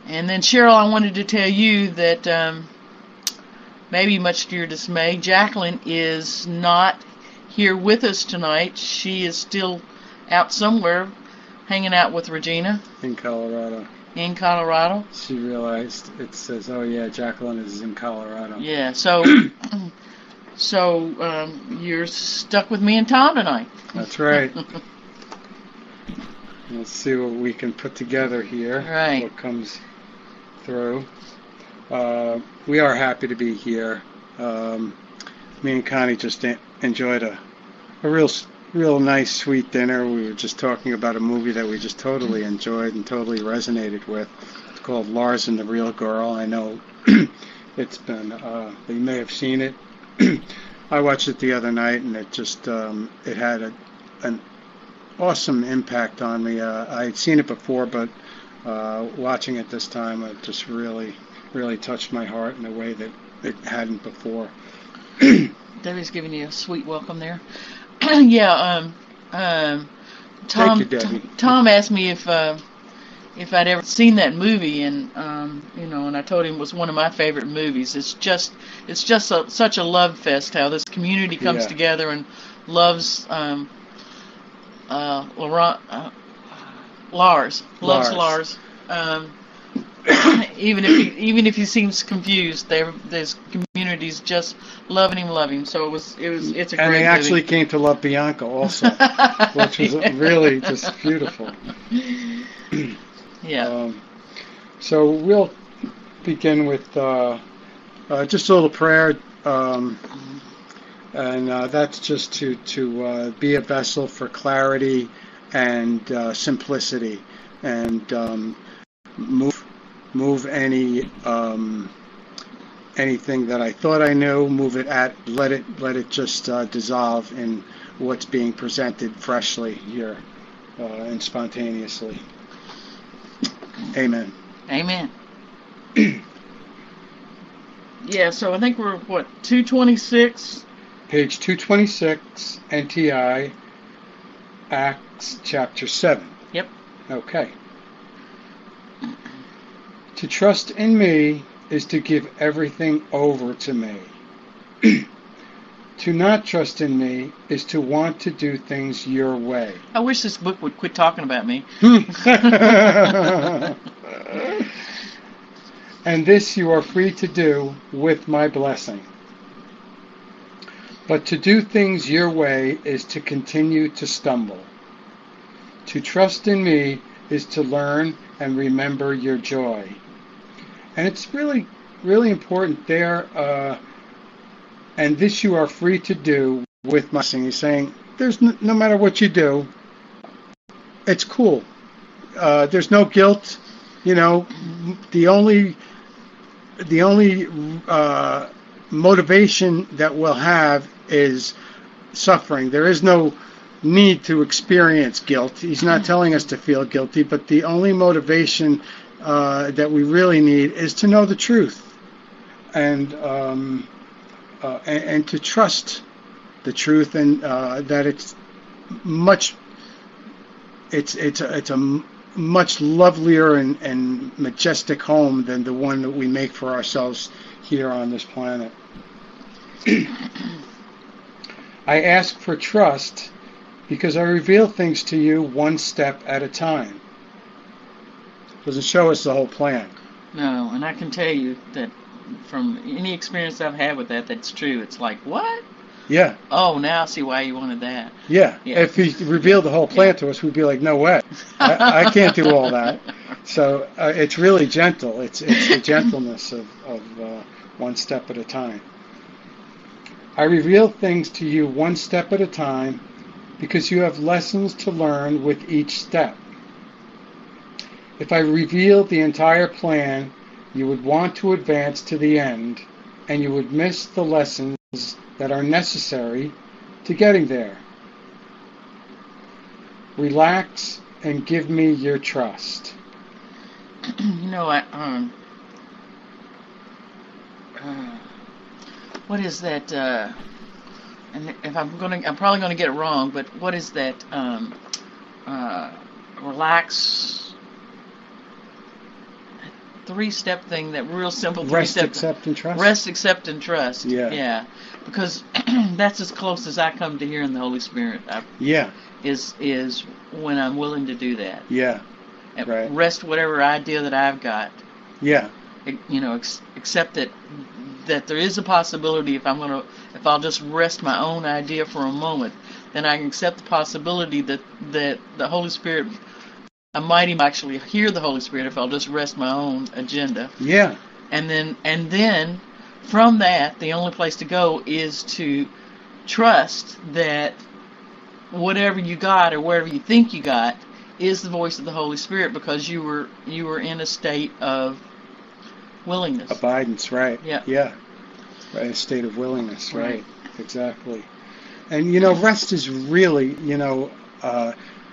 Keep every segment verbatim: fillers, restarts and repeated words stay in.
And then, Cheryl, I wanted to tell you that, um, maybe much to your dismay, Jacqueline is not here with us tonight. She is still out somewhere hanging out with Regina. In Colorado. In Colorado. She realized it says, oh yeah, Jacqueline is in Colorado. Yeah, so so um, you're stuck with me and Tom tonight. That's right. Let's see what we can put together here. Right. What comes through. Uh, we are happy to be here. Um, me and Connie just en- enjoyed a, a real, real nice, sweet dinner. We were just talking about a movie that we just totally enjoyed and totally resonated with. It's called Lars and the Real Girl. I know it's been, uh, you may have seen it. I watched it the other night, and it just, um, it had a, an awesome impact on me. Uh, I had seen it before, but uh, watching it this time, it just really, really touched my heart in a way that it hadn't before. Debbie's giving you a sweet welcome there. yeah, um, um, Tom. Thank you, Debbie. T- Tom asked me if uh, if I'd ever seen that movie, and um, you know, and I told him it was one of my favorite movies. It's just, it's just a, such a love fest. How this community comes Yeah. together and loves um, uh, Laurent, uh, Lars, loves Lars. Lars. Um, even if he, even if he seems confused, there there's communities just loving him, loving him. So it was it was it's a And great they actually movie. came to love Bianca also, which was Yeah. really just beautiful. Yeah. Um, so we'll begin with uh, uh, just a little prayer, um, and uh, that's just to to uh, be a vessel for clarity and uh, simplicity, and um, move move any um, anything that I thought I knew, move it at let it let it just uh, dissolve in what's being presented freshly here uh, and spontaneously. Amen. Amen. Yeah. So I think we're what two twenty-six. Page two twenty-six, N T I, Acts chapter seven. Yep. Okay. To trust in me is to give everything over to me. To not trust in me is to want to do things your way. I wish this book would quit talking about me. And this you are free to do with my blessing. But to do things your way is to continue to stumble. To trust in me is to learn and remember your joy. And it's really, really important there. Uh, and this you are free to do with my blessing. He's saying, there's no, no matter what you do, it's cool. Uh, there's no guilt. You know, the only, the only uh, motivation that we'll have is suffering. There is no need to experience guilt. He's not telling us to feel guilty, but the only motivation uh, that we really need is to know the truth, and um, uh, and, and to trust the truth, and uh, that it's much it's it's a, it's a much lovelier and, and majestic home than the one that we make for ourselves here on this planet. I ask for trust because I reveal things to you one step at a time. Doesn't show us the whole plan. No, and I can tell you that from any experience I've had with that, that's true. It's like, what? Yeah. Oh, now I see why you wanted that. Yeah. Yeah. If he revealed the whole plan Yeah. to us, we'd be like, no way. I, I can't do all that. So uh, it's really gentle. It's it's the gentleness of, of uh, one step at a time. I reveal things to you one step at a time because you have lessons to learn with each step. If I revealed the entire plan, you would want to advance to the end, and you would miss the lessons that are necessary to getting there. Relax and give me your trust. You know, I um, uh, what is that? Uh, and if I'm gonna, I'm probably gonna get it wrong. But what is that? Um, uh, relax. three-step thing, that real simple Rest, three-step. accept, and trust. Rest, accept, and trust. Yeah. Yeah. Because that's as close as I come to hearing the Holy Spirit. I, yeah. Is is when I'm willing to do that. Yeah. And right. Rest whatever idea that I've got. Yeah. You know, ex- accept that that there is a possibility, if I'm gonna, if I'll just rest my own idea for a moment, then I can accept the possibility that that the Holy Spirit, I might even actually hear the Holy Spirit if I'll just rest my own agenda. Yeah. And then and then from that, the only place to go is to trust that whatever you got or whatever you think you got is the voice of the Holy Spirit, because you were you were in a state of willingness. Abidance, right. Yeah. Yeah. Right, a state of willingness, right. Right. Exactly. And, you know, rest is really, you know, uh,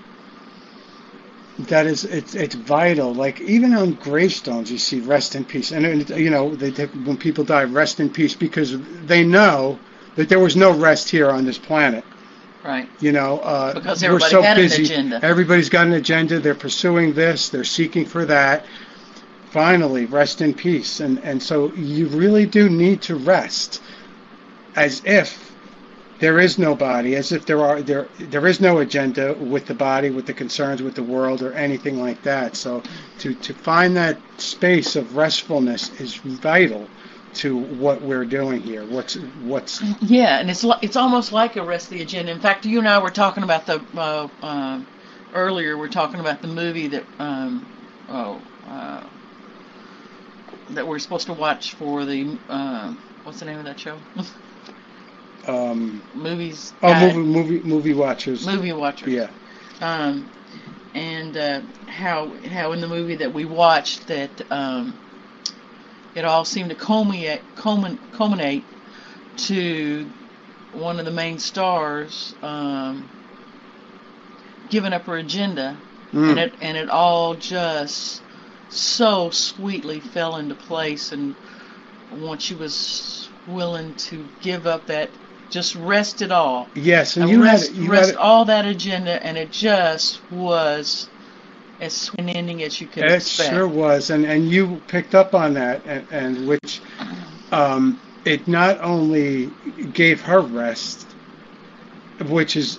that is, it's it's vital. Like, even on gravestones, you see rest in peace. And, and you know, they, they, when people die, rest in peace, because they know that there was no rest here on this planet. Right. You know, uh, because we're everybody so had busy. an agenda. Everybody's got an agenda. They're pursuing this. They're seeking for that. Finally, rest in peace. And and so you really do need to rest, as if there is no body, as if there are there there is no agenda with the body, with the concerns with the world, or anything like that. So to to find that space of restfulness is vital to what we're doing here. What's what's yeah, and it's li- it's almost like a rest the agenda. In fact, you and I were talking about the uh, uh, earlier. We're talking about the movie that um, oh uh, that we're supposed to watch for the uh, what's the name of that show? um, Movies. Oh, guide. movie movie movie watchers. Movie watchers. Yeah. Um, and uh, how how in the movie that we watched that. Um, It all seemed to culminate, culminate to one of the main stars um, giving up her agenda, Mm. and it and it all just so sweetly fell into place. And once she was willing to give up that, just rest it all. Yes, and And you rest, had you rest had all that agenda, and it just was as sweet an ending as you could it expect. sure was, and and you picked up on that, and, and which um, it not only gave her rest, which is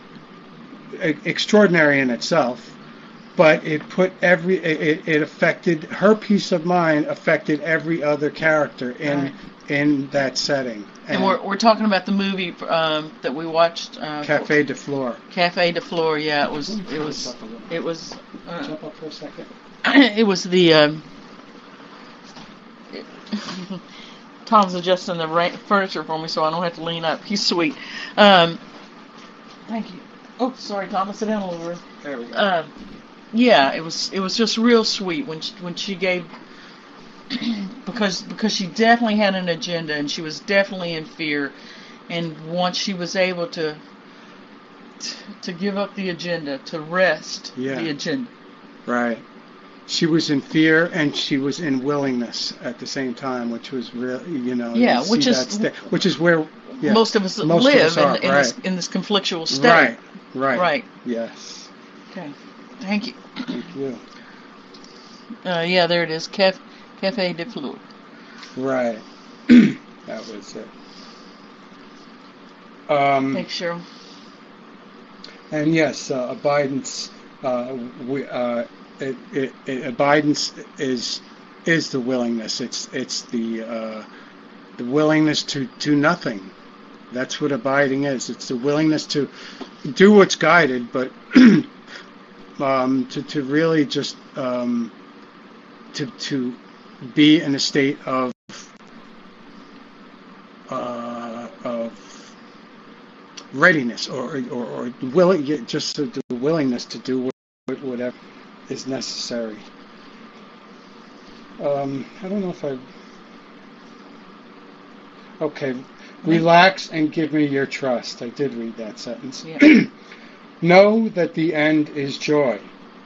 e- extraordinary in itself, but it put every it, it affected her peace of mind, affected every other character in Right. in that setting. And we're we're talking about the movie um, that we watched. Uh, Cafe de Flore. Cafe de Flore. Yeah, it was. It was. It was. Uh, Jump up for a second. it was the. Um, it, Tom's adjusting the ra- furniture for me, so I don't have to lean up. He's sweet. Um, thank you. Oh, sorry, Tom. Sit down a little bit. There we go. Uh, yeah, it was. It was just real sweet when she, when she gave. because because she definitely had an agenda, and she was definitely in fear, and once she was able to to, to give up the agenda, to rest Yeah. the agenda. Right. She was in fear and she was in willingness at the same time, which was really, you know, Yeah, you which see is- that sta- which is where yeah, Most of us most of live us are, in, in, right. this, in this conflictual state. Right. Right. Right. Yes. Okay. Thank you. Thank you. Uh, yeah, there it is. Caf- Cafe de Fleur. Right. That was it. Um, Thanks, Cheryl. and yes, uh, abidance. Uh, we, uh, it, it, it, abidance is is the willingness. It's it's the uh, the willingness to do nothing. That's what abiding is. It's the willingness to do what's guided, but um, to to really just um, to to be in a state of uh, of readiness, or or, or willing, just the willingness to do whatever is necessary. Um, I don't know if I. Okay, relax and give me your trust. I did read that sentence. Yeah. Know that the end is joy.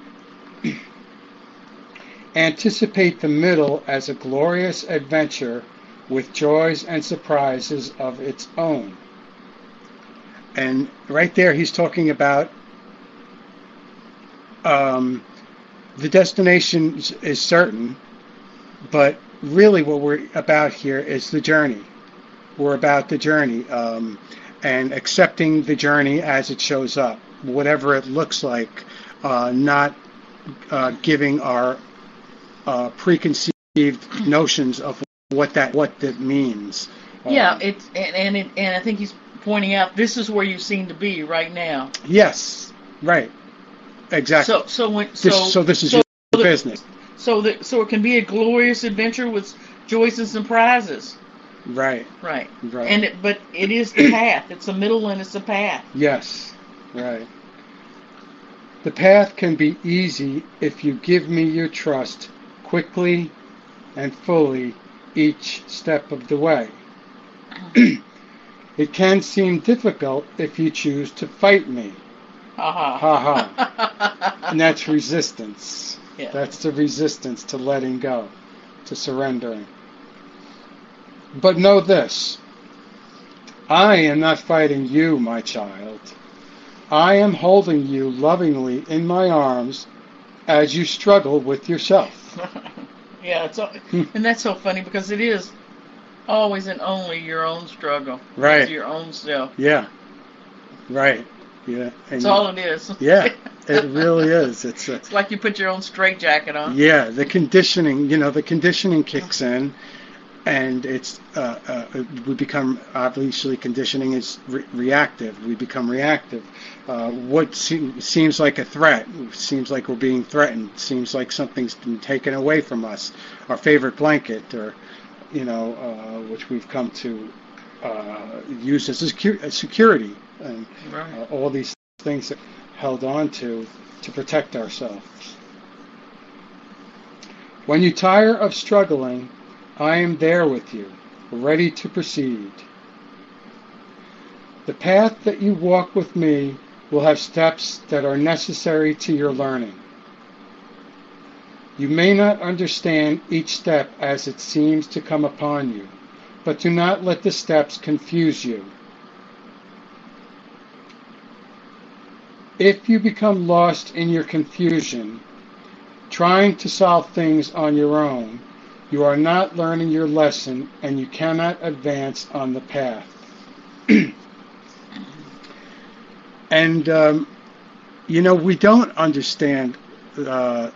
Anticipate the middle as a glorious adventure with joys and surprises of its own. And right there, he's talking about um, the destination is certain, but really what we're about here is the journey. We're about the journey, um, and accepting the journey as it shows up, whatever it looks like, uh, not uh, giving our uh, preconceived notions of what that what that means. Yeah, Um, it's and and, it, and I think he's pointing out this is where you seem to be right now. yes, right, exactly. So so when so this, so this is so your the, business, so that so it can be a glorious adventure with joys and surprises. right? Right. Right. And it, but it is the path. It's a middle and it's a path. Yes, right. The path can be easy if you give me your trust quickly and fully each step of the way. It can seem difficult if you choose to fight me. Ha ha. Ha ha. And that's resistance. Yeah. That's the resistance to letting go, to surrendering. But know this. I am not fighting you, my child. I am holding you lovingly in my arms as you struggle with yourself. Yeah, it's all, and that's so funny because it is always and only your own struggle. Right. It's your own self. Yeah. Right. Yeah. That's all it is. Yeah. It really is. It's a, It's like you put your own straitjacket on. yeah. The conditioning. You know, the conditioning kicks in, and it's uh, uh, we become obviously conditioning is re- reactive. We become reactive. Uh, what se- seems like a threat seems like we're being threatened. Seems like something's been taken away from us. Our favorite blanket, or you know, uh, which we've come to uh, use as a, secu- a security, and Right. uh, all these things that held on to to protect ourselves. When you tire of struggling, I am there with you, ready to proceed. The path that you walk with me will have steps that are necessary to your learning. You may not understand each step as it seems to come upon you, but do not let the steps confuse you. If you become lost in your confusion, trying to solve things on your own, you are not learning your lesson and you cannot advance on the path. And, um, you know, we don't understand, uh,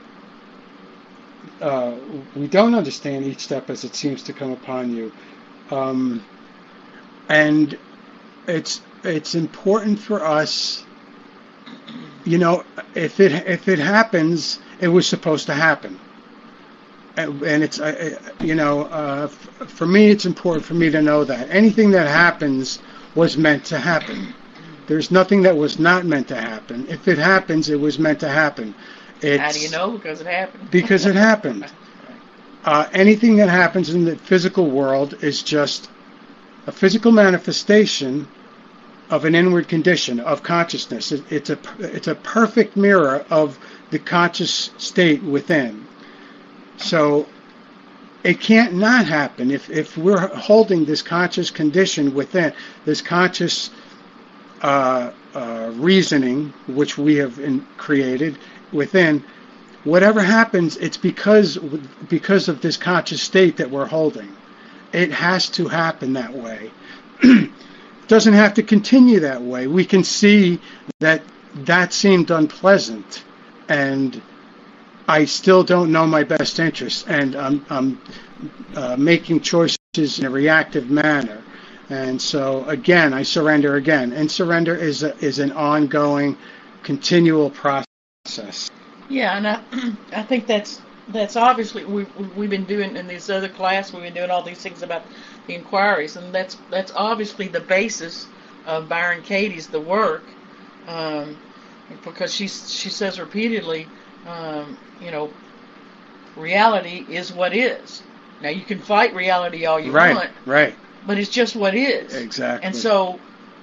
uh, we don't understand each step as it seems to come upon you. Um, and it's, it's important for us, you know, if it, if it happens, it was supposed to happen. And, and it's, uh, you know, uh, f- for me, it's important for me to know that anything that happens was meant to happen. There's nothing that was not meant to happen. If it happens, it was meant to happen. It's, How do you know? Because it happened. Because it happened. Uh, anything that happens in the physical world is just a physical manifestation of an inward condition of consciousness. It, it's a it's a perfect mirror of the conscious state within. So it can't not happen if if we're holding this conscious condition within, this conscious uh, uh, reasoning which we have in, created within. Whatever happens, it's because because of this conscious state that we're holding. It has to happen that way. It doesn't have to continue that way. We can see that that seemed unpleasant, and I still don't know my best interests, and I'm, I'm uh, making choices in a reactive manner. And so, again, I surrender again. And surrender is a, is an ongoing, continual process. Yeah, and I, I think that's that's obviously we we've been doing in this other class. We've been doing all these things about the inquiries, and that's that's obviously the basis of Byron Katie's the work, um, because she she says repeatedly, um, you know, reality is what is. Now you can fight reality all you right, want, right, but it's just what is. Exactly. And so,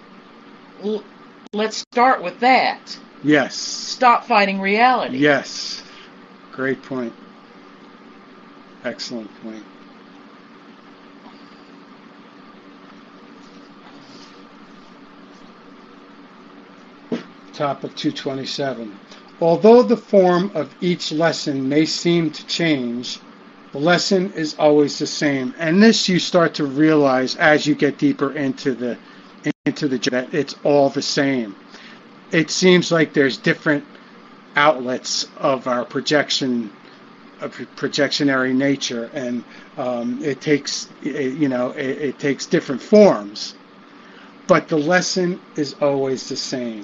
l- let's start with that. Yes. Stop fighting reality. Yes. Great point. Excellent point. Top of two twenty-seven. Although the form of each lesson may seem to change, The lesson is always the same. And this you start to realize as you get deeper into the into the that it's all the same. It seems like there's different outlets of our projection of projectionary nature, and um, it takes you know it, it takes different forms, but the lesson is always the same.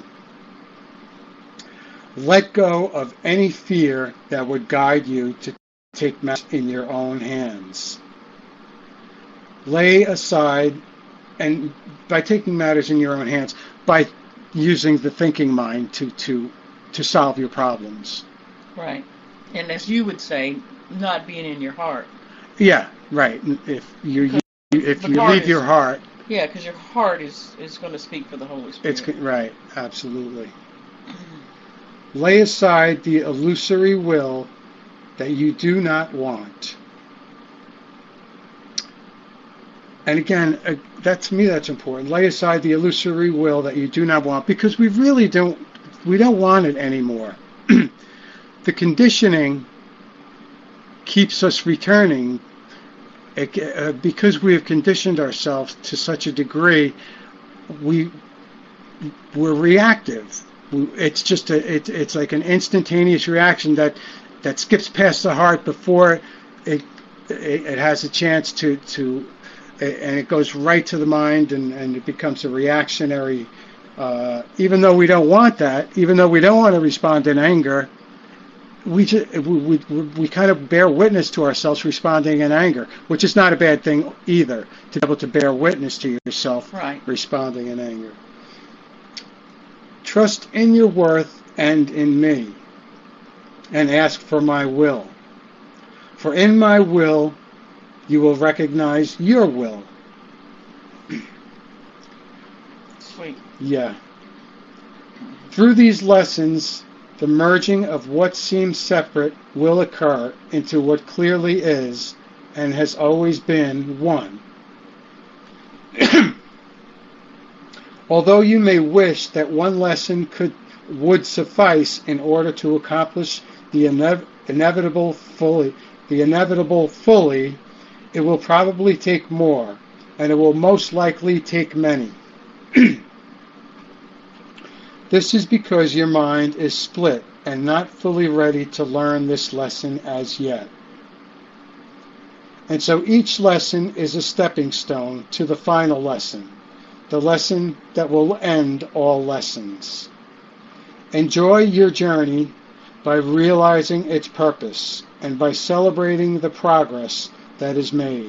Let go of any fear that would guide you to take matters in your own hands. Lay aside, and by taking matters in your own hands, by using the thinking mind to to to solve your problems. Right. And as you would say, not being in your heart. Yeah, right. If you, you if the you heart leave is- your heart, Yeah, because your heart is, is going to speak for the Holy Spirit. it's right. Absolutely. Lay aside the illusory will that you do not want. And again, uh, that to me that's important. Lay aside the illusory will that you do not want, because we really don't we don't want it anymore. The conditioning keeps us returning it, uh, because we have conditioned ourselves to such a degree. We we're reactive. We, it's just a it, it's like an instantaneous reaction that that skips past the heart before it it, it has a chance to to and it goes right to the mind, and, and it becomes a reactionary. Uh, even though we don't want that, even though we don't want to respond in anger, we, just, we, we we kind of bear witness to ourselves responding in anger, which is not a bad thing either, to be able to bear witness to yourself Right. responding in anger. Trust in your worth and in me, and ask for my will. For in my will, you will recognize your will. Sweet. Yeah. Through these lessons, the merging of what seems separate will occur into what clearly is and has always been one. Although you may wish that one lesson could would suffice in order to accomplish the inev- inevitable fully, the inevitable fully, it will probably take more, and it will most likely take many. This is because your mind is split and not fully ready to learn this lesson as yet. And so each lesson is a stepping stone to the final lesson, the lesson that will end all lessons. Enjoy your journey by realizing its purpose and by celebrating the progress that is made.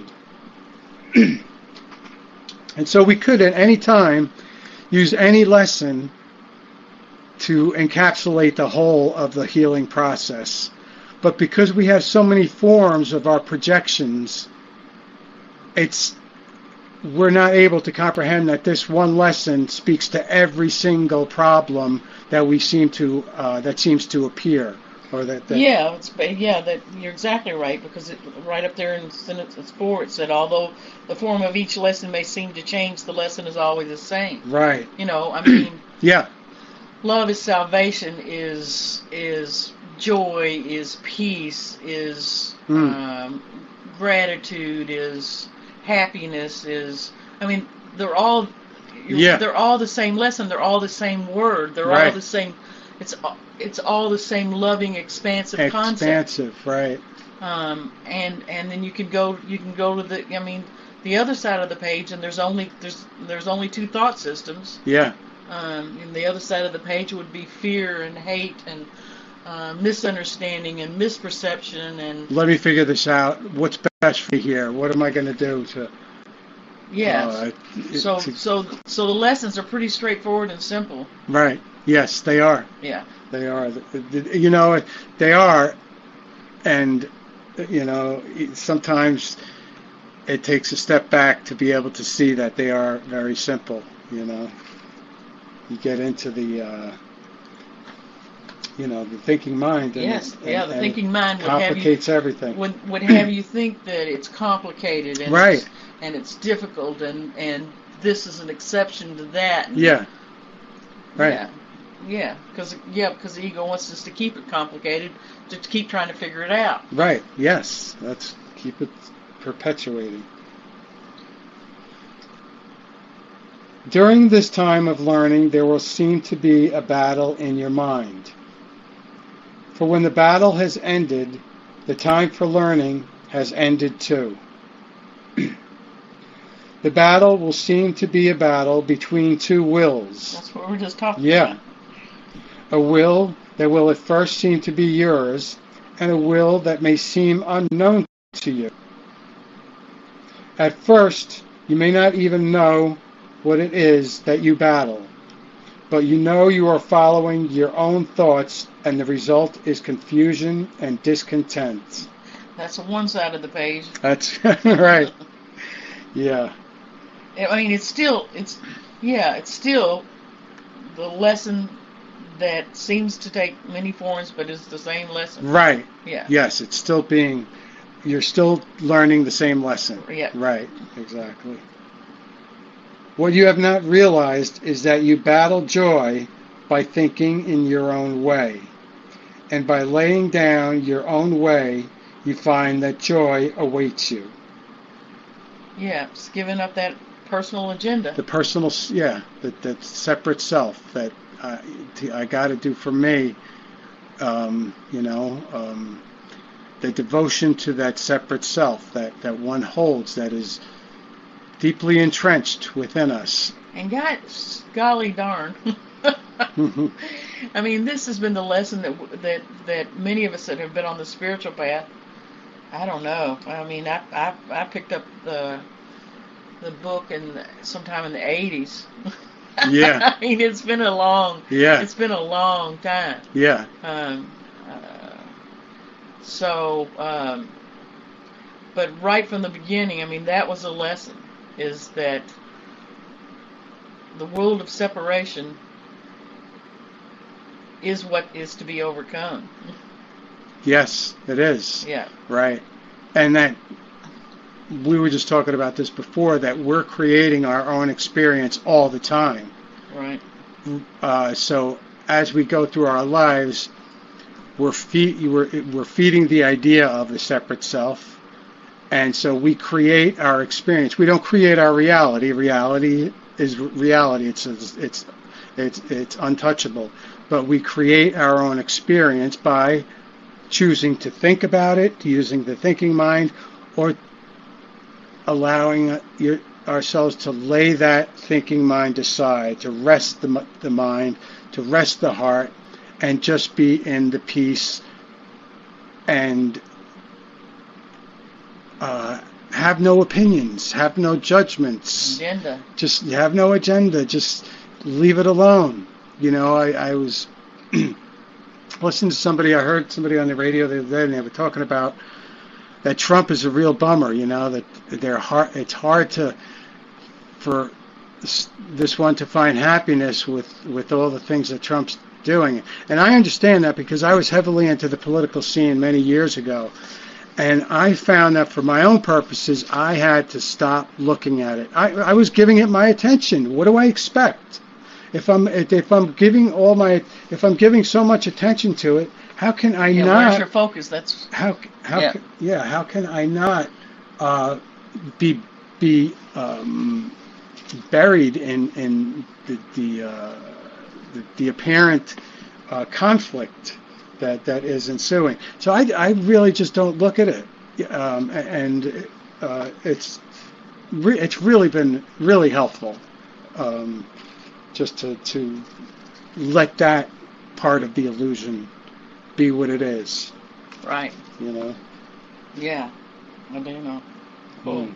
And so we could at any time use any lesson to encapsulate the whole of the healing process. But because we have so many forms of our projections, it's we're not able to comprehend that this one lesson speaks to every single problem that we seem to uh, that seems to appear, or that, that Yeah, it's yeah that you're exactly right, because it, right up there in sentence four it said, although the form of each lesson may seem to change, the lesson is always the same. right. You know, I mean, Yeah. love is salvation, is is joy, is peace, is Mm. um, gratitude, is happiness, is I mean they're all Yeah. they're all the same lesson. They're all the same word. They're all Right. the same. It's it's all the same loving, expansive concept. Expansive, right. Um, and and then you can go you can go to the I mean the other side of the page, and there's only there's there's only two thought systems. Yeah. Um, and the other side of the page would be fear and hate and uh, misunderstanding and misperception and Let me figure this out. What's best for me here? What am I going to do to... yeah. uh, so to- so so the lessons are pretty straightforward and simple. Right. Yes, they are. Yeah. They are. The- the- You know, they are. And, you know, sometimes it takes a step back to be able to see that they are very simple, you know. You get into the, uh, you know, the thinking mind. And Yes. it- Yeah. and- The and thinking it mind would have you complicates everything. would would have you think that it's complicated and Right. it's, and it's difficult and and this is an exception to that. And, Yeah. Right. Yeah. Yeah, because yeah, because the ego wants us to keep it complicated, to keep trying to figure it out. Right. Yes. That's Keep it perpetuating. During this time of learning, there will seem to be a battle in your mind. For when the battle has ended, the time for learning has ended too. The battle will seem to be a battle between two wills. That's what we're just talking Yeah. about. A will that will at first seem to be yours, and a will that may seem unknown to you. At first, you may not even know what it is that you battle, but you know you are following your own thoughts, and the result is confusion and discontent. That's one side of the page. That's right. Yeah. I mean, it's still, it's, yeah, it's still the lesson that seems to take many forms, but it's the same lesson. Right. Yeah. Yes, it's still being, you're still learning the same lesson. Yeah. Right, exactly. What you have not realized is that you battle joy by thinking in your own way. And by laying down your own way, you find that joy awaits you. Yeah, it's giving up that personal agenda. The personal, yeah, that, that separate self that I, I got to do for me, um, you know, um, the devotion to that separate self that, that one holds, that is deeply entrenched within us. And God, golly darn. I mean, this has been the lesson that that that many of us that have been on the spiritual path. I don't know. I mean, I I, I picked up the the book in sometime in the eighties. Yeah. I mean, it's been a long. Yeah. It's been a long time. Yeah. Um. Uh, so, um, but right from the beginning, I mean, that was a lesson. Is that the world of separation is what is to be overcome. Yes, it is. Yeah. Right. And that we were just talking about this before, that we're creating our own experience all the time. Right. Uh, so as we go through our lives, we're, feed, we're, we're feeding the idea of the separate self. And so we create our experience. We don't create our reality. Reality is reality. It's it's it's it's untouchable. But we create our own experience by choosing to think about it, using the thinking mind, or allowing your, ourselves to lay that thinking mind aside, to rest the the mind, to rest the heart, and just be in the peace and Uh, have no opinions, have no judgments. Agenda. Just have no agenda. Just leave it alone. You know, I, I was listening to somebody, I heard somebody on the radio the other day, and they were talking about that Trump is a real bummer, you know, that they're hard, it's hard to, for this, this one to find happiness with, with all the things that Trump's doing. And I understand that because I was heavily into the political scene many years ago. And I found that for my own purposes, I had to stop looking at it. I, I was giving it my attention. What do I expect? If I'm if I'm giving all my if I'm giving so much attention to it, how can I yeah, not? Where's your focus? That's how how yeah. Can, yeah how can I not uh, be be um, buried in in the the uh, the, the apparent uh, conflict that that is ensuing. So I, I really just don't look at it, um, and uh, it's re- it's really been really helpful, um, just to to let that part of the illusion be what it is. Right. You know. Yeah. I do know. Cool.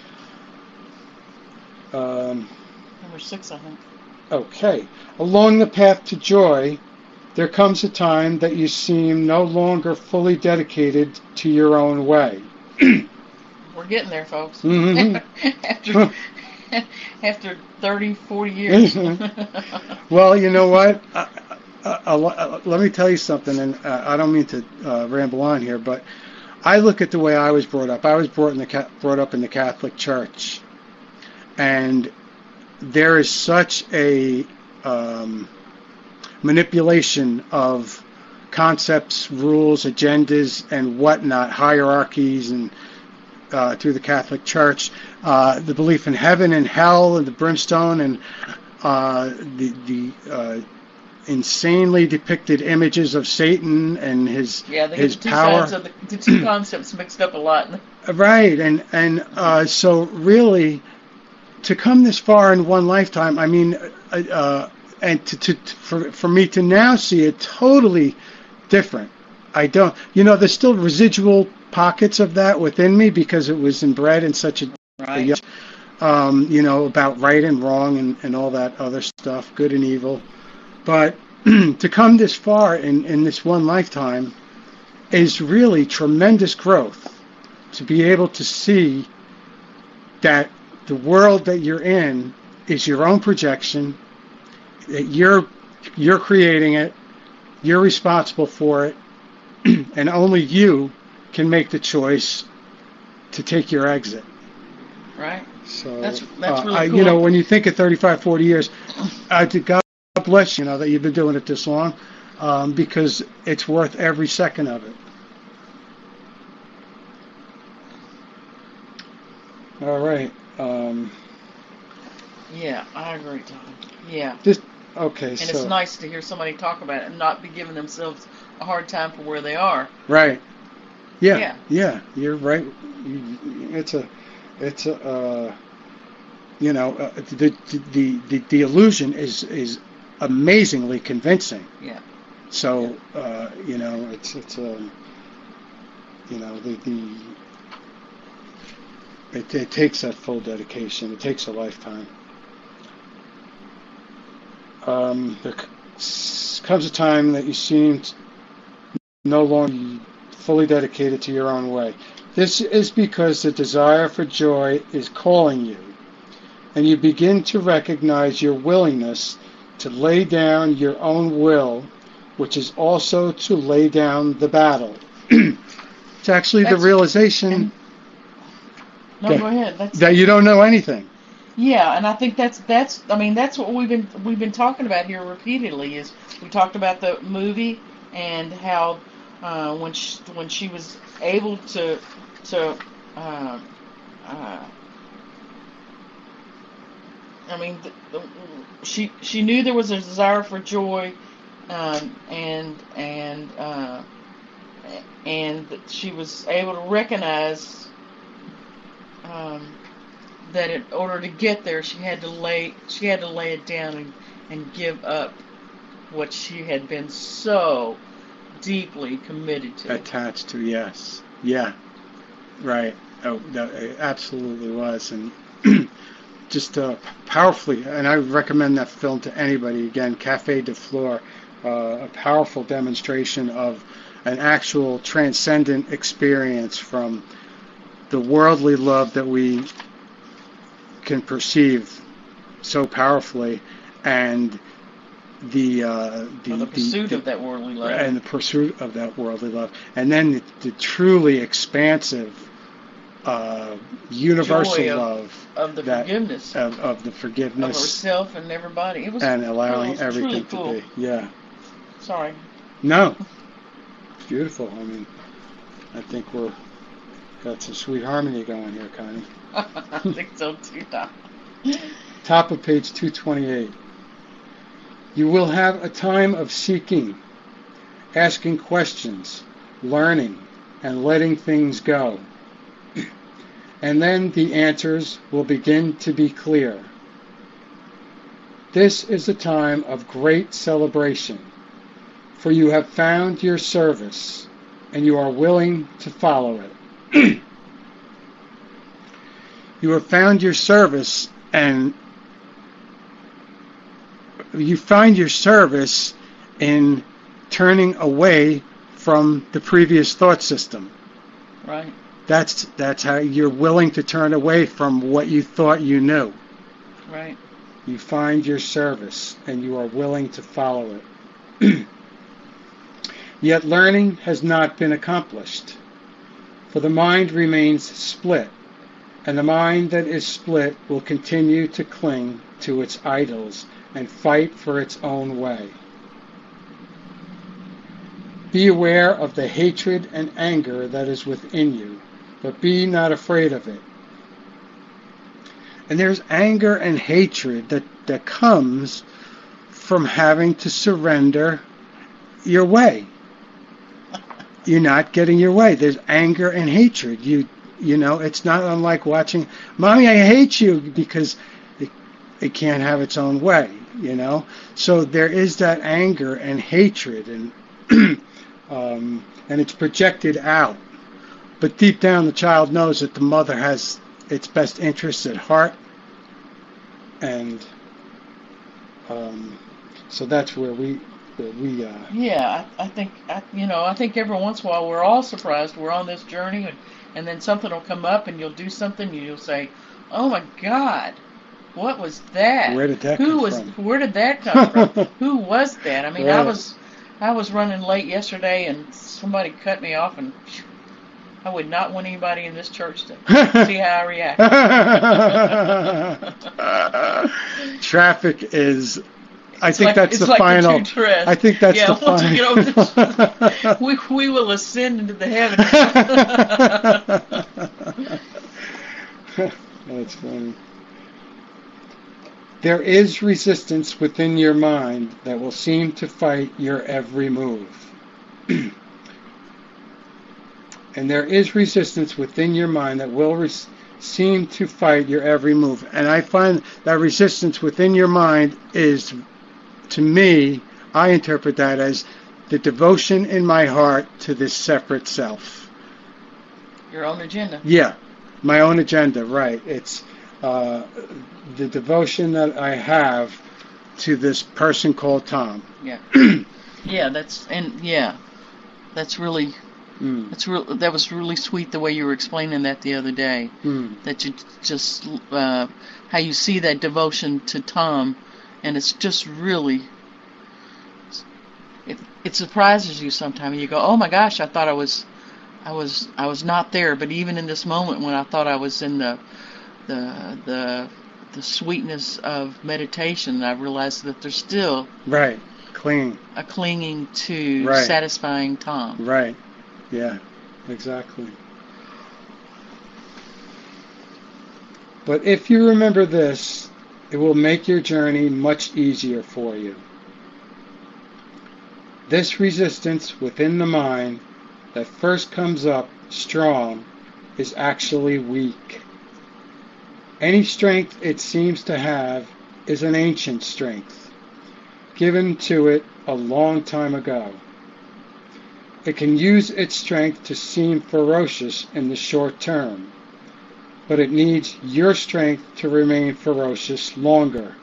Mm. Um, Number six, I think. Okay. Along the path to joy, there comes a time that you seem no longer fully dedicated to your own way. We're getting there, folks. Mm-hmm. after after thirty, forty years. Well, you know what? I, I, I, I, let me tell you something, and uh, I don't mean to uh, ramble on here, but I look at the way I was brought up. I was brought in the brought up in the Catholic Church, and there is such a um, manipulation of concepts, rules, agendas, and whatnot, hierarchies, and uh, through the Catholic Church, uh, the belief in heaven and hell and the brimstone and uh, the the uh, insanely depicted images of Satan and his yeah, they his get the two power. sides of the, the two concepts mixed up a lot. Right, and and uh, so really, to come this far in one lifetime, I mean, uh, uh, and to, to for for me to now see it totally different. I don't, you know, there's still residual pockets of that within me because it was inbred in such a, Right. a young, um, you know, about right and wrong and, and all that other stuff, good and evil. But to come this far in, in this one lifetime is really tremendous growth. To be able to see that the world that you're in is your own projection, that you're you're creating it, you're responsible for it, and only you can make the choice to take your exit. Right. So That's that's uh, really I, cool. you know, when you think of thirty-five, forty years, I think God bless you, you know, that you've been doing it this long, um, because it's worth every second of it. All right. Um, Yeah, I agree, Tom. Yeah. this okay. And so it's nice to hear somebody talk about it and not be giving themselves a hard time for where they are. right. Yeah, Yeah. yeah. You're right. You- It's a, it's a, uh, you know, uh, the, the the the illusion is is amazingly convincing. Yeah. So uh, you know, it's it's um, you know, the the it, it takes that full dedication. It takes a lifetime. Um, there c- comes a time that you seem t- no longer fully dedicated to your own way. This is because the desire for joy is calling you, and you begin to recognize your willingness to lay down your own will, which is also to lay down the battle. It's actually That's- the realization No, Okay. go ahead. That's that you don't know anything. Yeah, and I think that's that's I mean that's what we've been we've been talking about here repeatedly. Is we talked about the movie and how uh, when she, when she was able to to uh, uh, I mean the, the, she she knew there was a desire for joy, um, and and uh, and that she was able to recognize. Um, that in order to get there, she had to lay she had to lay it down and, and give up what she had been so deeply committed to. Attached to, yes. Yeah. Right. Oh, that it absolutely was. And just uh, powerfully, and I recommend that film to anybody. Again, Café de Flore, uh, a powerful demonstration of an actual transcendent experience from the worldly love that we can perceive so powerfully, and the uh, the, Or the pursuit the, of that worldly love. and the pursuit of that worldly love, and then the, the truly expansive, uh, universal Joy of, love of the that- forgiveness of, of the of forgiveness herself and everybody. It was and it allowing was everything truly to cool. be. Yeah. Sorry. No. It's beautiful. I mean, I think we're got some sweet harmony going here, Connie. I think so too, Tom. Top of page two twenty-eight. You will have a time of seeking, asking questions, learning, and letting things go. And then the answers will begin to be clear. This is a time of great celebration, for you have found your service, and you are willing to follow it. You have found your service, and you find your service in turning away from the previous thought system. Right. That's that's how you're willing to turn away from what you thought you knew. Right. You find your service, and you are willing to follow it. Yet learning has not been accomplished, for the mind remains split, and the mind that is split will continue to cling to its idols and fight for its own way. Be aware of the hatred and anger that is within you, but be not afraid of it. And there's anger and hatred that, that comes from having to surrender your way. You're not getting your way. There's anger and hatred. You you know, it's not unlike watching, Mommy, I hate you, because it, it can't have its own way, you know. So there is that anger and hatred, and um, and it's projected out. But deep down, the child knows that the mother has its best interests at heart, and um, so that's where we we. Uh, yeah, I, I think I, you know. I think every once in a while we're all surprised. We're on this journey, and, and then something will come up, and you'll do something, and you'll say, "Oh my God, what was that? Where did that Who come was? from? Where did that come from? Who was that? I mean, Right. I was I was running late yesterday, and somebody cut me off, and phew, I would not want anybody in this church to see how I react. Traffic is. I It's think like, that's it's the like final. The two dress. I think that's yeah, the once final. we get over this, we we will ascend into the heavens. That's funny. There is resistance within your mind that will seem to fight your every move. And there is resistance within your mind that will res- seem to fight your every move. And I find that resistance within your mind is, to me, I interpret that as the devotion in my heart to this separate self. Your own agenda. Yeah, my own agenda, right. It's uh, the devotion that I have to this person called Tom. Yeah. yeah, that's, and yeah, that's really, Mm. that's real. That was really sweet the way you were explaining that the other day. Mm. That you just, uh, how you see that devotion to Tom, and it's just really, it, it surprises you sometimes. You go, oh my gosh, I thought I was, I was, I was not there. But even in this moment when I thought I was in the, the, the, the sweetness of meditation, I realized that there's still Right, clean. a clinging to Right. satisfying Tom. Right, yeah, exactly. But if you remember this, it will make your journey much easier for you. This resistance within the mind that first comes up strong is actually weak. Any strength it seems to have is an ancient strength, given to it a long time ago. It can use its strength to seem ferocious in the short term, but it needs your strength to remain ferocious longer.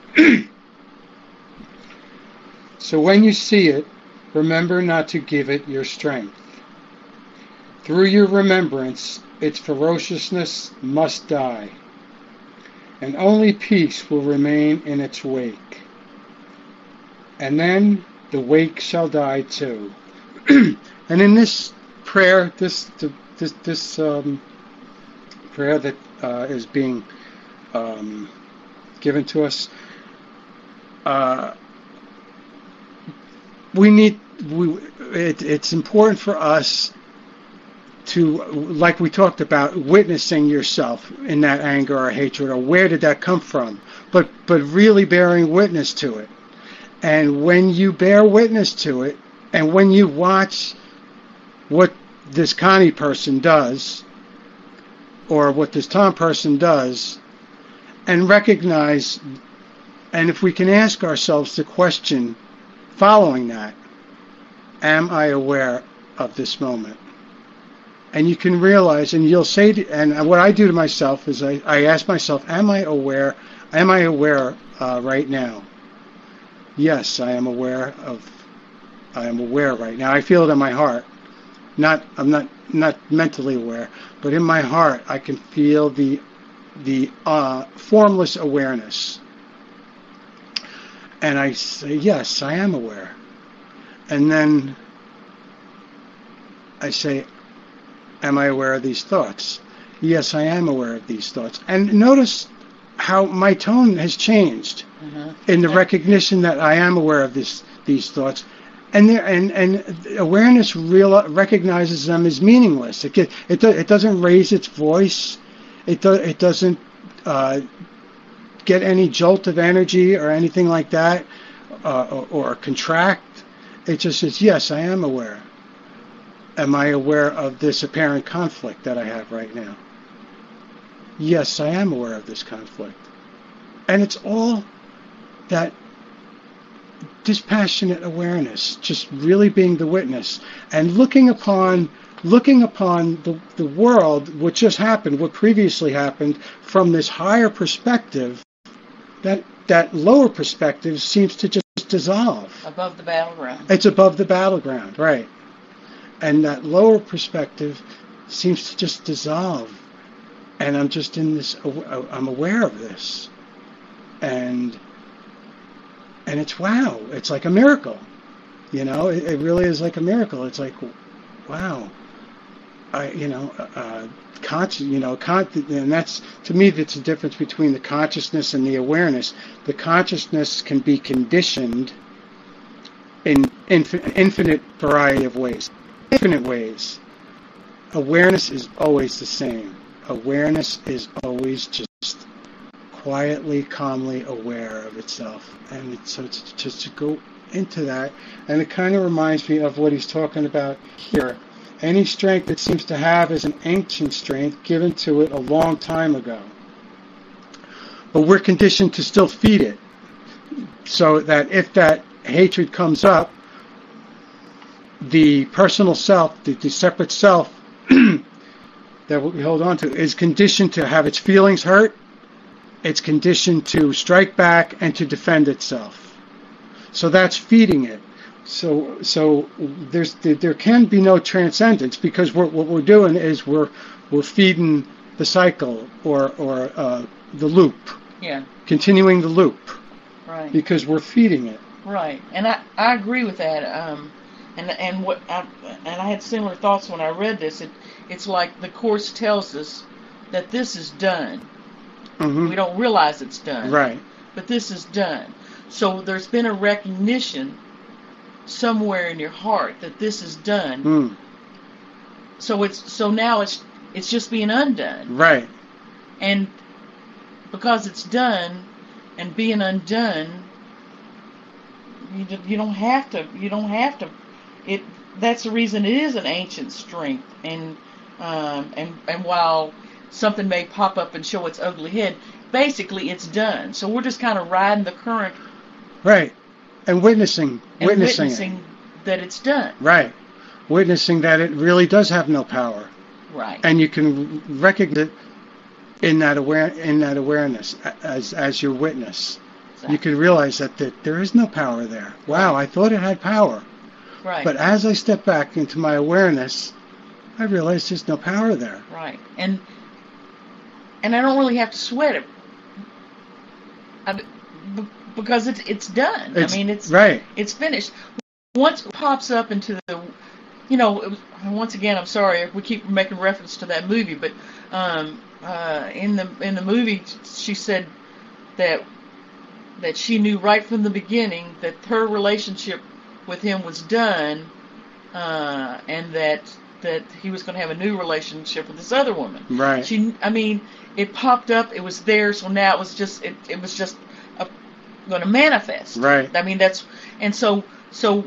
So when you see it, remember not to give it your strength. Through your remembrance, its ferociousness must die, and only peace will remain in its wake. And then the wake shall die too. And in this prayer, this this this um, prayer that uh, is being um, given to us, uh, we need we it, it's important for us to, like we talked about, witnessing yourself in that anger or hatred, or where did that come from, but but really bearing witness to it. And when you bear witness to it, and when you watch what this Connie person does, or what this Tom person does, and recognize, and if we can ask ourselves the question following that, am I aware of this moment? And you can realize, and you'll say, to, and what I do to myself is I, I ask myself, am I aware, am I aware uh, right now? Yes, I am aware of, I am aware right now. I feel it in my heart. Not, I'm not, not mentally aware, but in my heart, I can feel the, the uh, formless awareness. And I say, yes, I am aware. And then I say, am I aware of these thoughts? Yes, I am aware of these thoughts. And notice how my tone has changed Mm-hmm. in the recognition that I am aware of this, these thoughts. and there, and and awareness real recognizes them as meaningless. It get, it do, it doesn't raise its voice. It do, it doesn't uh, get any jolt of energy or anything like that, uh, or, or contract. It just says, yes, I am aware. Am I aware of this apparent conflict that I have right now? Yes, I am aware of this conflict. And it's all that dispassionate awareness, just really being the witness and looking upon looking upon the, the world, what just happened, what previously happened, from this higher perspective. That that lower perspective seems to just dissolve. Above the battleground. It's above the battleground, right. And that lower perspective seems to just dissolve. And I'm just in this, I'm aware of this. And and it's wow, it's like a miracle. You know, it, it really is like a miracle. It's like, wow. I, you know, uh, conscious, you know, con- and that's, to me, that's the difference between the consciousness and the awareness. The consciousness can be conditioned in infin- infinite variety of ways, infinite ways. Awareness is always the same. Awareness is always just quietly, calmly aware of itself. And it's, so it's just to go into that, and it kind of reminds me of what he's talking about here. Any strength it seems to have is an ancient strength given to it a long time ago. But we're conditioned to still feed it. So that if that hatred comes up, the personal self, the, the separate self that we hold on to, is conditioned to have its feelings hurt. It's conditioned to strike back and to defend itself. So that's feeding it. So, so there's there can be no transcendence, because we're, what we're doing is we're we're feeding the cycle or or uh, the loop. Yeah. Continuing the loop. Right. Because we're feeding it. Right, and I, I agree with that. Um, and and what I, and I had similar thoughts when I read this. It it's like the Course tells us that this is done. Mm-hmm. We don't realize it's done. Right. But this is done. So there's been a recognition somewhere in your heart that this is done. Mm. So it's so now it's it's just being undone. Right. And because it's done and being undone, you you don't have to you don't have to it that's the reason it is an ancient strength. And um and and while something may pop up and show its ugly head, basically it's done. So we're just kind of riding the current. Right. And witnessing, and witnessing, witnessing it. that it's done. Right. Witnessing that it really does have no power. Right. And you can recognize it in that aware in that awareness as as your witness. Exactly. You can realize that, that there is no power there. Wow, I thought it had power. Right. But as I step back into my awareness, I realize there's no power there. Right. And and I don't really have to sweat it. I, because it's it's done. It's, I mean, it's right. It's finished. Once it pops up into the, you know, it was, once again, I'm sorry we keep making reference to that movie, but um, uh, in the in the movie, she said that that she knew right from the beginning that her relationship with him was done, uh, and that that he was going to have a new relationship with this other woman. Right. She, I mean, it popped up. It was there. So now it was just it, it was just a, going to manifest. Right. I mean, that's and so so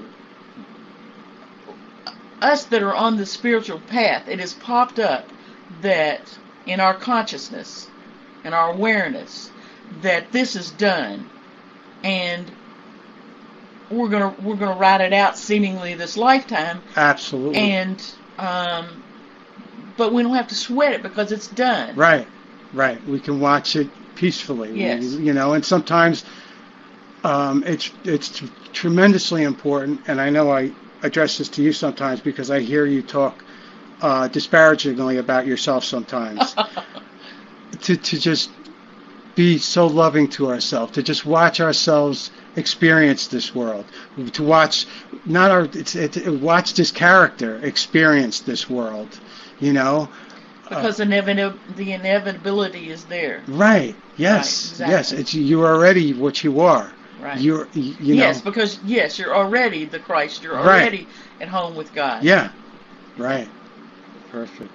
us that are on the spiritual path, it has popped up that in our consciousness, in our awareness, that this is done, and we're gonna we're gonna ride it out seemingly this lifetime. Absolutely. And um, but we don't have to sweat it because it's done. Right, right. We can watch it peacefully. Yes. We, you know, and sometimes um, it's it's t- tremendously important. And I know I address this to you sometimes because I hear you talk uh, disparagingly about yourself sometimes. to to just be so loving to ourselves, to just watch ourselves experience this world, to watch not our it's, it, watch this character experience this world, you know, because uh, inevit- the inevitability is there. Right. Yes. Right, exactly. Yes. It's you are already what you are. Right. You're, you, you know. Yes, because, yes, you're already the Christ. You're Right. already at home with God. Yeah. Right. Perfect.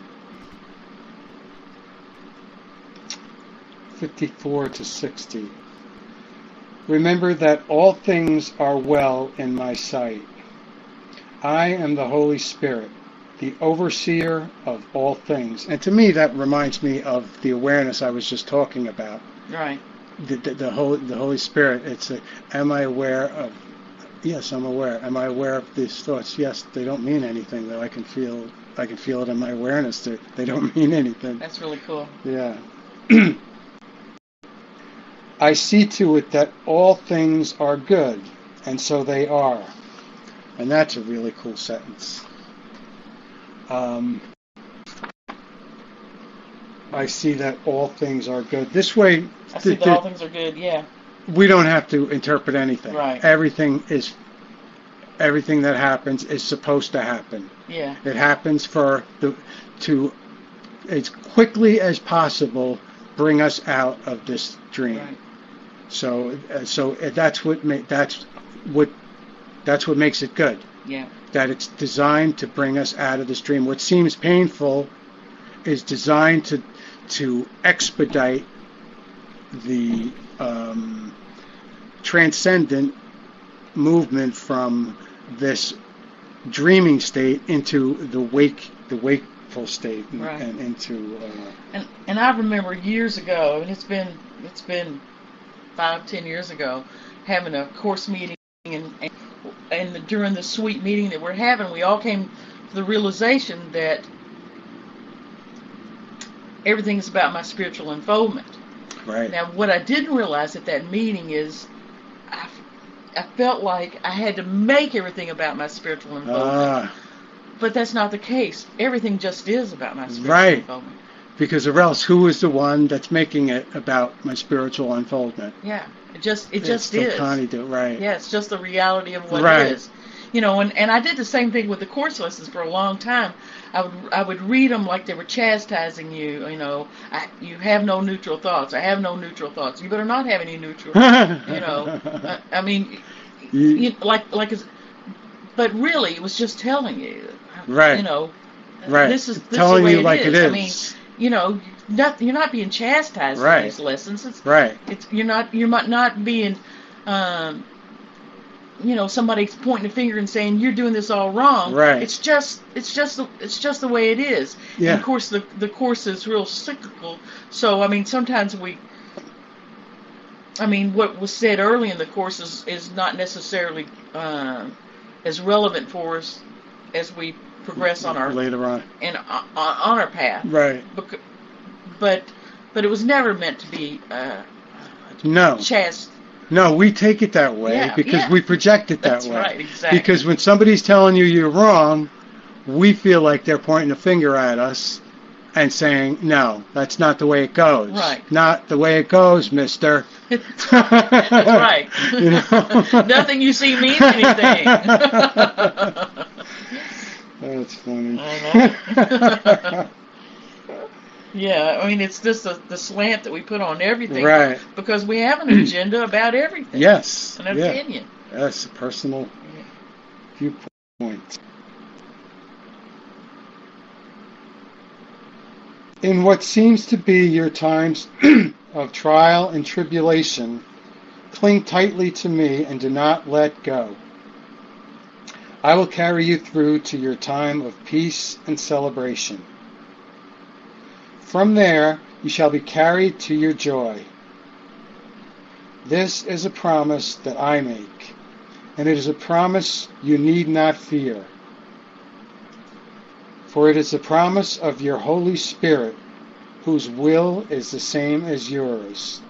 fifty-four to sixty. Remember that all things are well in my sight. I am the Holy Spirit, the overseer of all things. And to me, that reminds me of the awareness I was just talking about. Right. The, the, the, Holy, the Holy Spirit. It's a, am I aware of, yes, I'm aware. Am I aware of these thoughts? Yes, they don't mean anything, though. I can feel I can feel it in my awareness that they don't mean anything. That's really cool. Yeah. I see to it that all things are good, and so they are. And that's a really cool sentence. Um, I see that all things are good. This way, I see th- that th- all things are good, yeah. we don't have to interpret anything. Right. Everything is, everything that happens is supposed to happen. Yeah. It happens for the to, as quickly as possible, bring us out of this dream. Right. So, uh, so that's what ma- that's what that's what makes it good. Yeah. That it's designed to bring us out of this dream. What seems painful is designed to to expedite the um, transcendent movement from this dreaming state into the wake, the wakeful state, and, Right. and into. Uh, And and I remember years ago, and it's been it's been five, ten years ago, having a course meeting, and and, and the, during the sweet meeting that we're having, we all came to the realization that everything is about my spiritual unfoldment. right. Now, what I didn't realize at that meeting is I, I felt like I had to make everything about my spiritual unfoldment. Ah, But that's not the case. Everything just is about my spiritual Right. unfoldment. because or else, who is the one that's making it about my spiritual unfoldment? Yeah, it just it It's just still is. Connie do right. Yeah, it's just the reality of what Right. it is. You know, and, and I did the same thing with the course lessons for a long time. I would I would read them like they were chastising you. You know, I, you have no neutral thoughts. I have no neutral thoughts. You better not have any neutral. you know, I, I mean, You- you, like like, it's, but really, it was just telling you. Right. You know, Right. this is this telling is the way you like it it is. is. I mean, you know, not you're not being chastised Right. for these lessons. It's right. it's you're not you're not not being, um, you know, somebody's pointing a finger and saying you're doing this all wrong. Right. It's just it's just the, it's just the way it is. Yeah. And of course, the the course is real cyclical. So I mean, sometimes we. I mean, what was said early in the course is, is not necessarily uh, as relevant for us as we progress on our later on. in on, on our path. Right. Bec- But but it was never meant to be uh, No. chast. No, we take it that way Yeah, because yeah. we project it that That's way. right, exactly. Because when somebody's telling you you're wrong, we feel like they're pointing a finger at us and saying, "No, that's not the way it goes. Right. Not the way it goes, mister." That's right. You know? Nothing you see means anything. That's funny. I know. Yeah, I mean, it's just the, the slant that we put on everything. Right. Because we have an agenda about everything. Yes. An yeah. opinion. That's a personal Yeah. viewpoint. In what seems to be your times of trial and tribulation, cling tightly to me and do not let go. I will carry you through to your time of peace and celebration. From there you shall be carried to your joy. This is a promise that I make, and it is a promise you need not fear. For it is the promise of your Holy Spirit, whose will is the same as yours.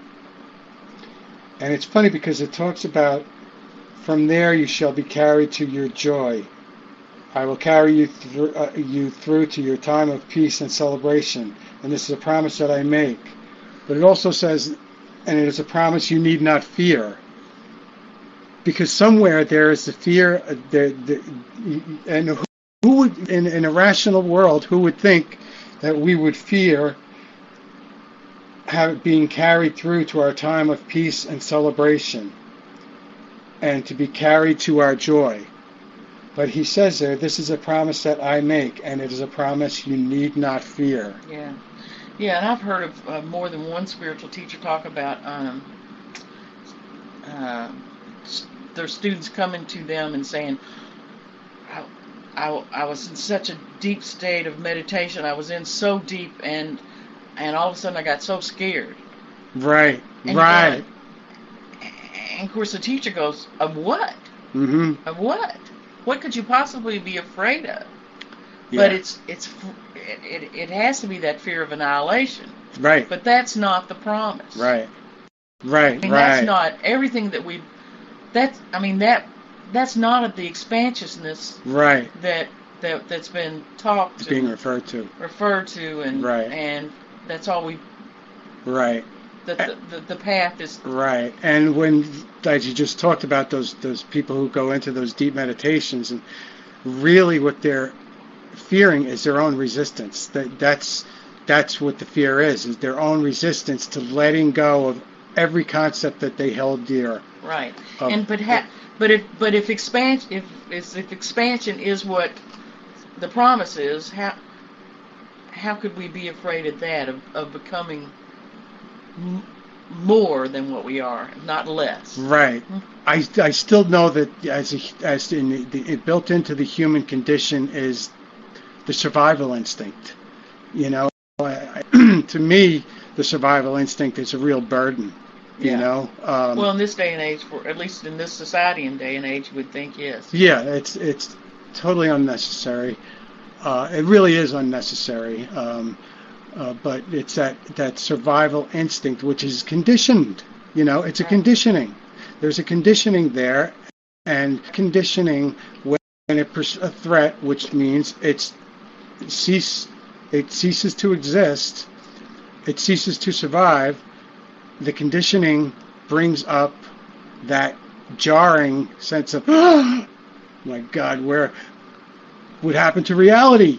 And it's funny because it talks about, from there you shall be carried to your joy. I will carry you through, uh, you through to your time of peace and celebration. And this is a promise that I make. But it also says, and it is a promise you need not fear. Because somewhere there is the fear, uh, the, the, and who, who would, in, in a rational world, who would think that we would fear have being carried through to our time of peace and celebration, and to be carried to our joy. But he says there, this is a promise that I make, and it is a promise you need not fear. Yeah. Yeah, and I've heard of uh, more than one spiritual teacher talk about um, uh, their students coming to them and saying, I, I, I was in such a deep state of meditation, I was in so deep, and and all of a sudden I got so scared. Right, and right. Going, and of course the teacher goes, of what? Mm-hmm. Of what? What could you possibly be afraid of? Yeah. But it's it's it, it it has to be that fear of annihilation. Right. But that's not the promise. Right. Right. I mean, right. that's not everything that we. That's I mean that that's not the expansiousness. Right. That that that's been talked It's to, being referred to. Referred to, and right. and that's all we. Right. The the, the the path is. Right. And when, as you just talked about, those those people who go into those deep meditations, and really what they're fearing is their own resistance. That that's that's what the fear is, is their own resistance to letting go of every concept that they held dear. Right. Of, and but ha- but if but if expansion if if expansion is what the promise is, how how could we be afraid of that, of of becoming m- more than what we are, not less? Right. Hmm? I, I still know that as a, as in the, the it built into the human condition is the survival instinct. You know, I, I, to me, the survival instinct is a real burden. You yeah. know. Um, well, in this day and age, for at least in this society and day and age, you would think yes. Yeah, it's it's totally unnecessary. Uh, it really is unnecessary. Um, uh, but it's that that survival instinct which is conditioned. You know, it's a right. conditioning. There's a conditioning there, and conditioning when it pers- a threat, which means it's cease, it ceases to exist, it ceases to survive. The conditioning brings up that jarring sense of, oh my God, where what happened to reality?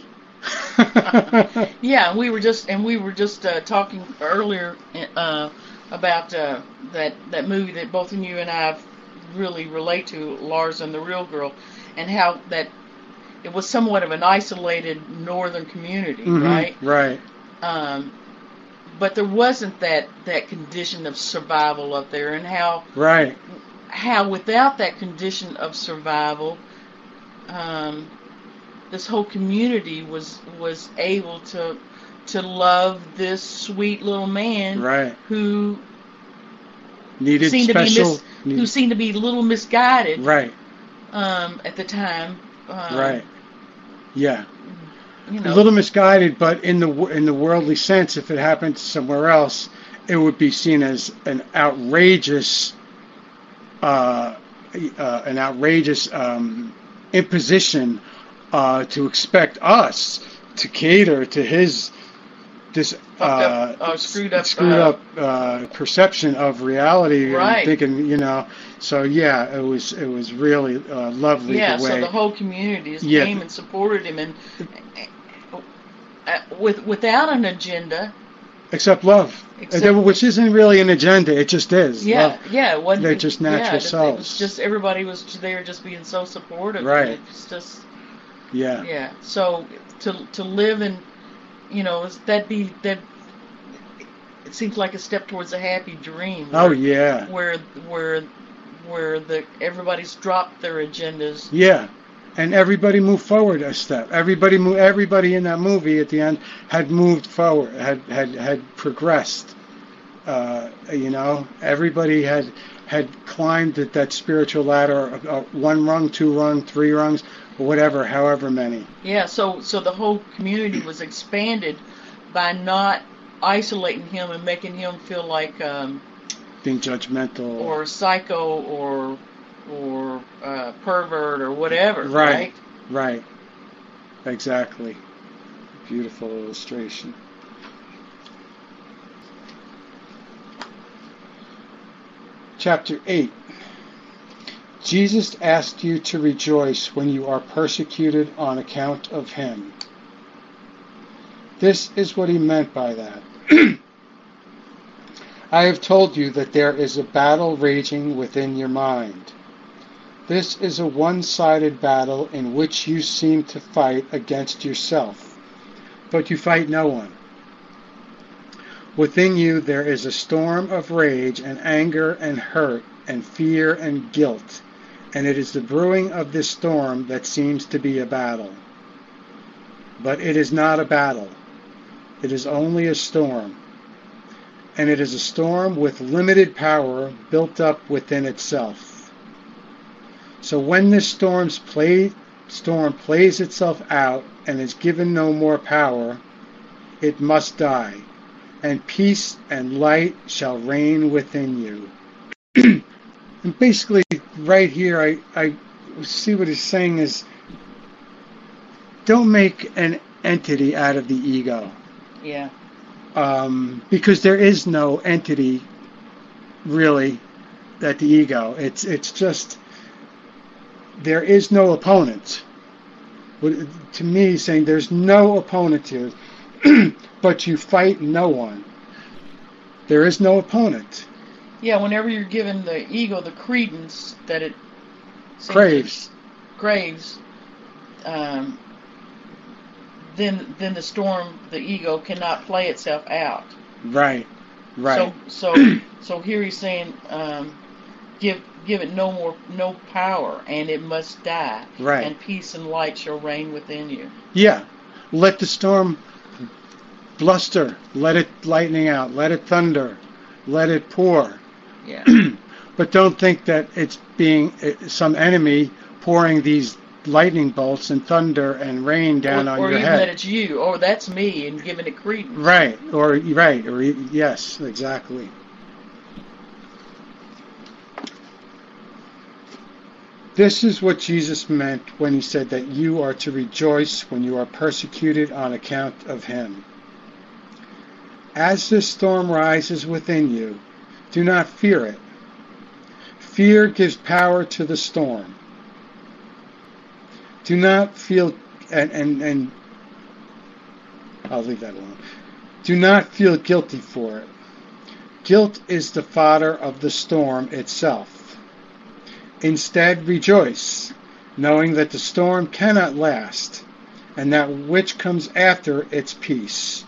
Yeah, we were just and we were just uh, talking earlier uh, about uh, that that movie that both of you and I really relate to, Lars and the Real Girl, and how that it was somewhat of an isolated northern community, mm-hmm, right? Right. Um, but there wasn't that, that condition of survival up there, and how right how without that condition of survival, um, this whole community was was able to to love this sweet little man, right. who needed seemed special, to be mis- needed, who seemed to be a little misguided, right? Um, at the time, um, right? Yeah. You know, a little misguided, but in the in the worldly sense, if it happened somewhere else, it would be seen as an outrageous, uh, uh, an outrageous um, imposition uh, to expect us to cater to his this uh, up, uh, screwed up, screwed uh, up uh, perception of reality. Right. And thinking, you know. So yeah, it was it was really uh, lovely. Yeah. the way, So the whole community just yeah. came and supported him, and uh, with without an agenda. Except love, Except, which isn't really an agenda. It just is. Yeah, love. yeah. It wasn't, They're just natural yeah, selves. It was just everybody was there, just being so supportive. Right. It's just. Yeah. Yeah. So to to live in, you know, that be that. It seems like a step towards a happy dream. Where, oh yeah. Where where where the everybody's dropped their agendas. Yeah. And everybody moved forward a step. Everybody, moved, everybody in that movie at the end had moved forward, had had had progressed. Uh, you know, everybody had had climbed that, that spiritual ladder, uh, one rung, two rung, three rungs, or whatever, however many. Yeah. So so the whole community was expanded by not isolating him and making him feel like um, being judgmental or psycho or. or uh, pervert or whatever, right? Right. Right. Exactly. Beautiful illustration. Chapter eight. Jesus asked you to rejoice when you are persecuted on account of him. This is what he meant by that. I have told you that there is a battle raging within your mind. This is a one-sided battle in which you seem to fight against yourself, but you fight no one. Within you there is a storm of rage and anger and hurt and fear and guilt, and it is the brewing of this storm that seems to be a battle. But it is not a battle. It is only a storm. And it is a storm with limited power built up within itself. So when this storm's play, storm plays itself out and is given no more power, it must die, and peace and light shall reign within you. And basically, right here, I, I see what he's saying is, don't make an entity out of the ego. Yeah. Um, because there is no entity, really, at the ego. It's it's just, there is no opponent. To me, saying there's no opponent here, but you fight no one. There is no opponent. Yeah, whenever you're giving the ego the credence that it craves, craves, um, then then the storm, the ego, cannot play itself out. Right, right. So so so here he's saying, um, give give it no more no power, and it must die. Right. And peace and light shall reign within you. Yeah, let the storm bluster, let it lightning out, let it thunder, let it pour. Yeah. But don't think that it's being some enemy pouring these lightning bolts and thunder and rain down or, on or your even head. that it's you, or that's me, and giving it credence. Right, or right, or yes, exactly. This is what Jesus meant when he said that you are to rejoice when you are persecuted on account of him. As this storm rises within you, do not fear it. Fear gives power to the storm. Do not feel, and, and, and I'll leave that alone. Do not feel guilty for it. Guilt is the fodder of the storm itself. Instead, rejoice, knowing that the storm cannot last, and that which comes after its peace.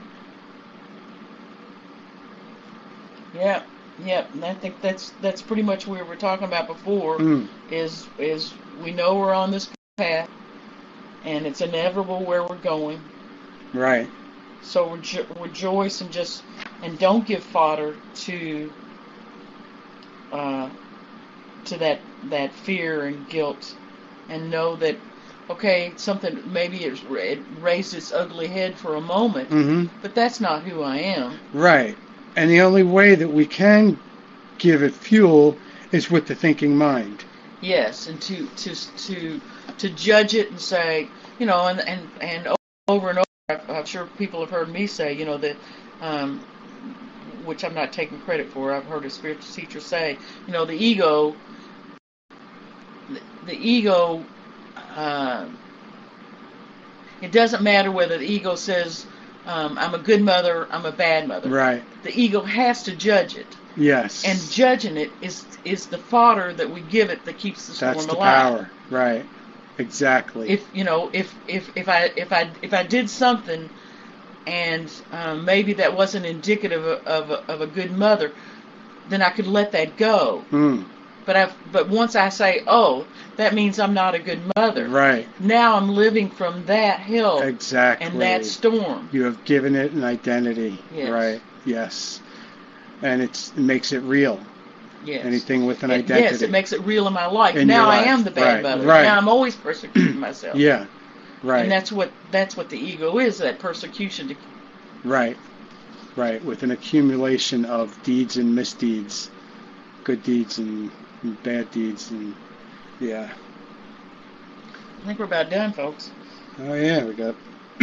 Yeah, yeah. And I think that's that's pretty much what we were talking about before. Mm. Is is we know we're on this path, and it's inevitable where we're going. Right. So rejo- rejoice and just and don't give fodder to uh, to that that fear and guilt, and know that okay, something maybe it, it raised its ugly head for a moment, Mm-hmm. but that's not who I am. Right. And the only way that we can give it fuel is with the thinking mind. Yes, and to to to to judge it and say, you know, and and, and over and over, I'm sure people have heard me say, you know, that, um, which I'm not taking credit for. I've heard a spiritual teacher say, you know, the ego, the, the ego, uh, it doesn't matter whether the ego says, um, I'm a good mother, I'm a bad mother. Right. The ego has to judge it. Yes. And judging it is is the fodder that we give it that keeps the storm That's the alive. power. Right. Exactly. If you know, if if if I if I if I did something, and um, maybe that wasn't indicative of of a, of a good mother, then I could let that go. Mm. But I but once I say, oh, that means I'm not a good mother. Right. Now I'm living from that hill. Exactly. And that storm. You have given it an identity. Yes. Right. Yes. And it's, it makes it real. Yes. Anything with an It- identity. Yes, it makes it real in my life. In now your I life. am the bad Right, mother. right. Now I'm always persecuting myself. Yeah. Right. And that's what that's what the ego is, that persecution. To, Right. Right. With an accumulation of deeds and misdeeds, good deeds and bad deeds, and yeah. I think we're about done, folks. Oh yeah, we got.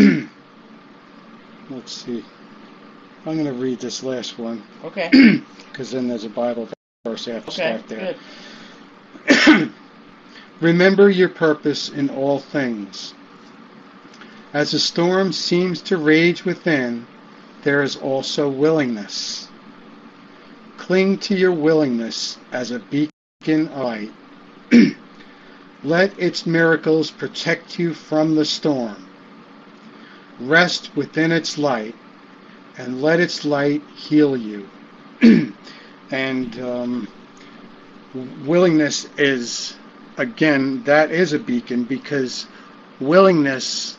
Let's see. I'm going to read this last one Okay. because then there's a Bible verse after Okay. start there. Good. Remember your purpose in all things. As a storm seems to rage within, there is also willingness. cling to your willingness as a beacon of light. Let its miracles protect you from the storm. Rest within its light, and let its light heal you. And um, willingness is, again, that is a beacon, because willingness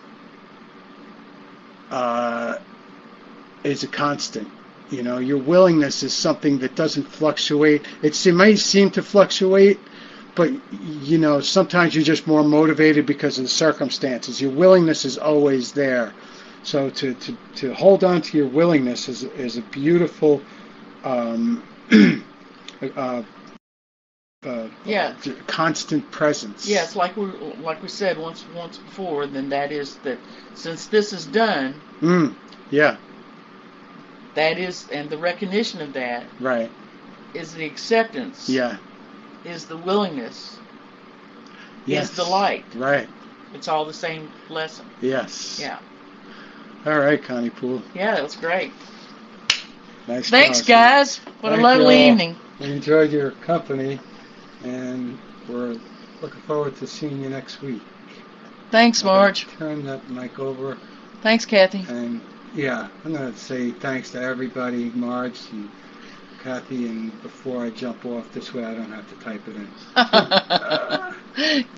uh, is a constant. You know, your willingness is something that doesn't fluctuate. It's, it may seem to fluctuate, but, you know, sometimes you're just more motivated because of the circumstances. Your willingness is always there. So to, to, to hold on to your willingness is, is a beautiful um, uh, uh, Yeah. constant presence. Yes, like we like we said once once before, then that is that since this is done, Mm, yeah, that is, and the recognition of that right. is the acceptance, Yeah. is the willingness, Yes. is the light. Right. It's all the same lesson. Yes. Yeah. All right, Connie Poole. Yeah, that was great. Nice Thanks, talking. guys. What Thank a lovely you all. evening. We enjoyed your company, and we're looking forward to seeing you next week. Thanks, Marge. Turn that mic over. Thanks, Kathy. And yeah, I'm going to say thanks to everybody, Marge and Kathy, and before I jump off, this way I don't have to type it in.